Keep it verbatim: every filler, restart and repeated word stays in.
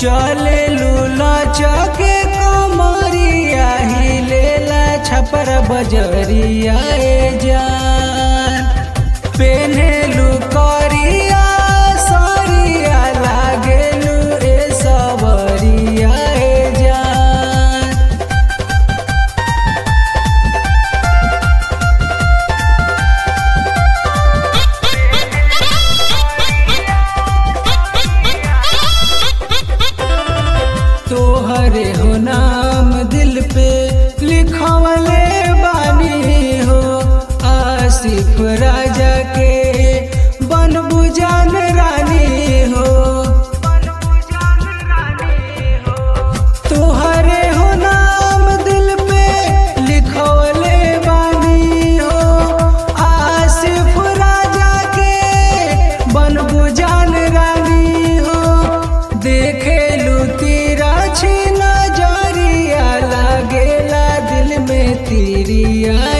चले लूला चके कमरिया हिलेला छपर बजरिया ए जान पेन्हेलू करिया सरिया लागेलू ए सबरिया ए जान। तोहरे हो नाम दिल पे लिखवले बानी हो आसिफ राजा के बनबू जान रानी हो। तोहरे हो नाम दिल पे लिखवले बानी हो आसिफ राजा के बनबू जान रानी हो। देखे नजरिया लागेला दिल में तीरिया